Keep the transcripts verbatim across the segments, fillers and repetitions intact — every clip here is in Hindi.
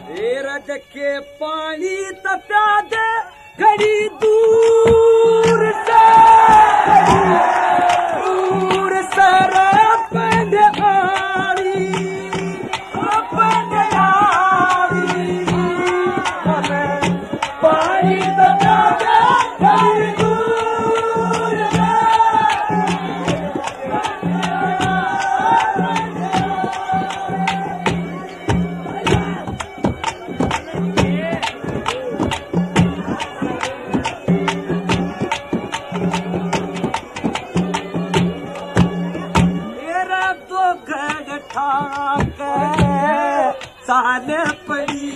रज के पानी तप्या दे घड़ी दूर से दूर सर पंडारी पंडारी पानी तप्या दे घड़ी दूर से साले पड़ी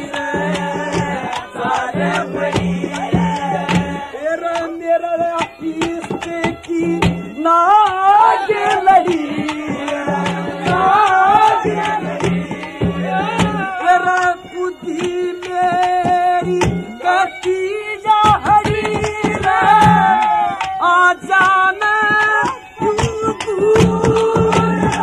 साले पड़ी मेरा मेरा किस्ते की नाग लड़ी नाग लड़ी मेरा बुद्धि मेरी कटी जा हरी आजा मैं क्यों दूर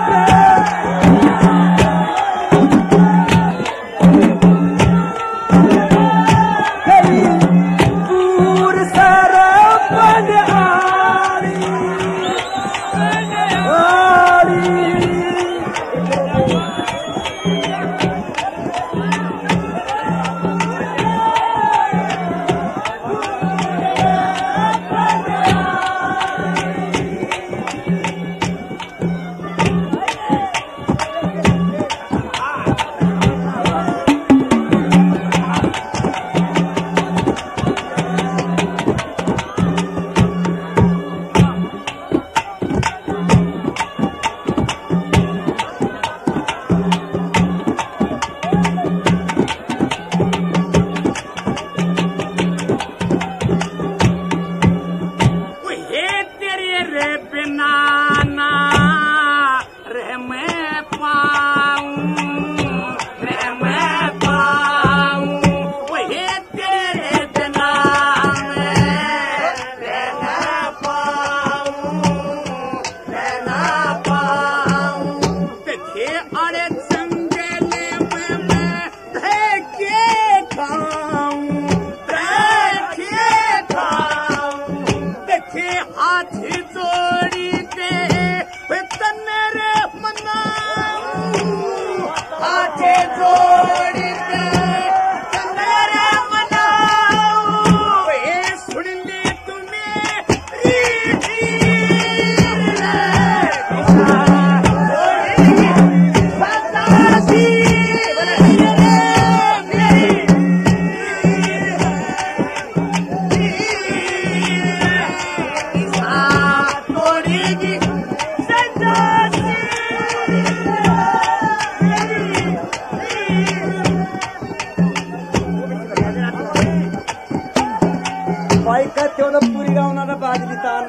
पूरी गाँव ना बाजली तान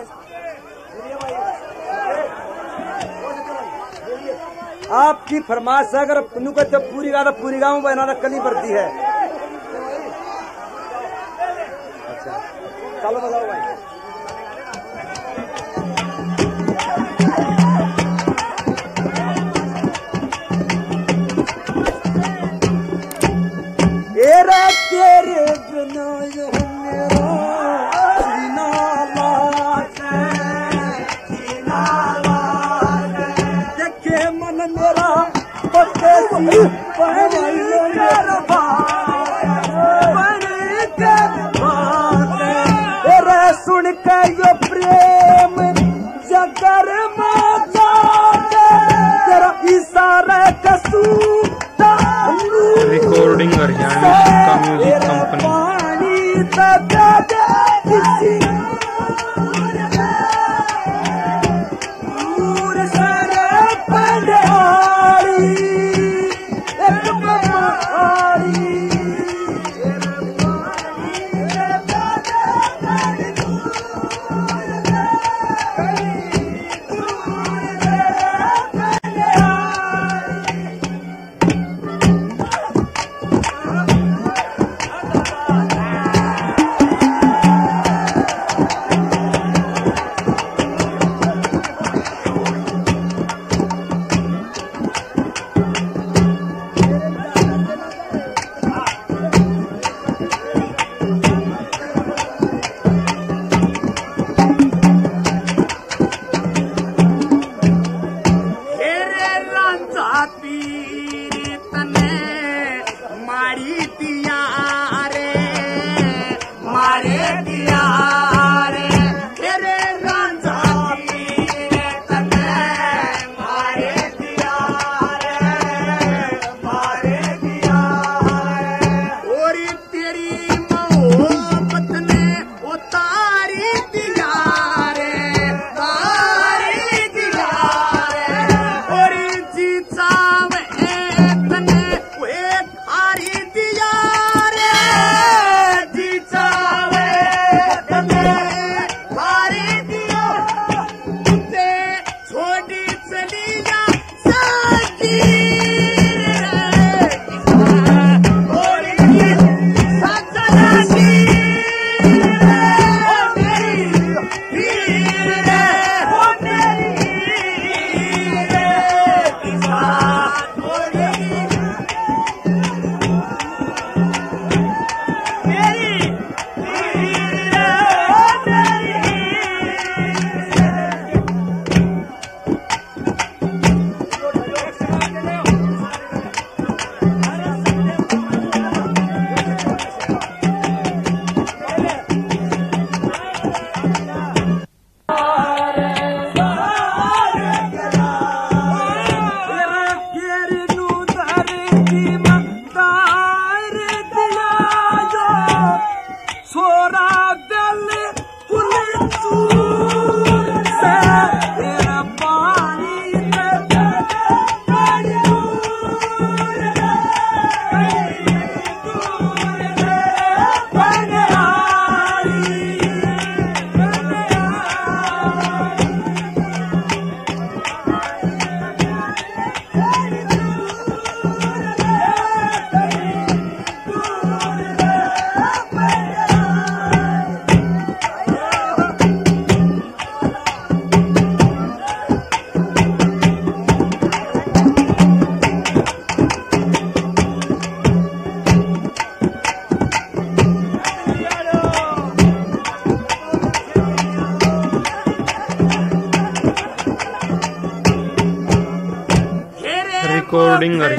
आपकी फरमाइश अगर पुनू का जब पूरी गाँव पूरी गाँव बना कली पड़ती है। अच्छा चलो बताओ भाई। तेरा तेरे बिना मेरा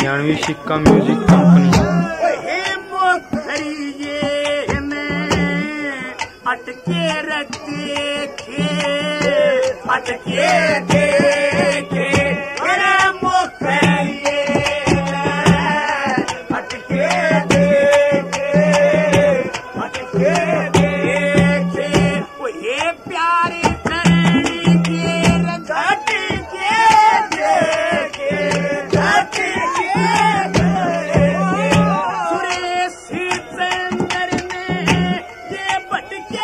हरियाणवी सिक्का म्यूजिक कंपनी। अटके देखे अटके देखे मेरे मुखरिए अटके देखे अटके देखे वो ये प्यारी धरनी के अटके देखे अटके देखे सुरेश चंद्र ने ये भटके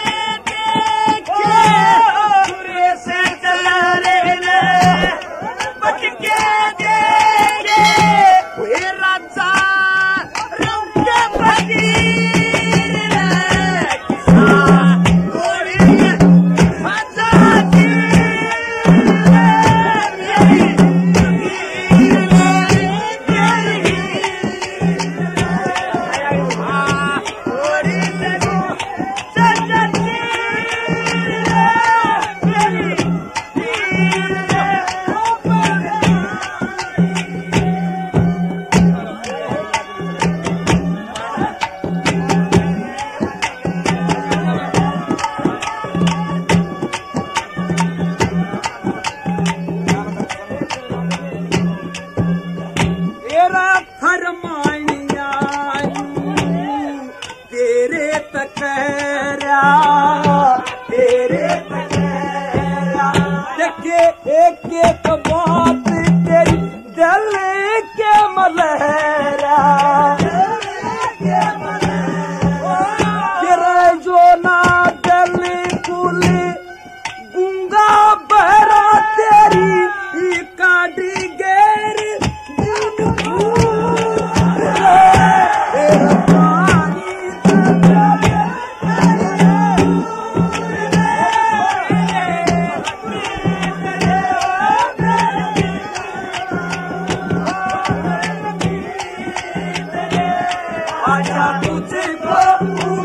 तेरे तकरा तेरे तकरा देखे एक एक बात तेरी दिल के मलहरा गिरे जो ना दिल कुल गूंगा बहरा तेरी काटी गेर तुझे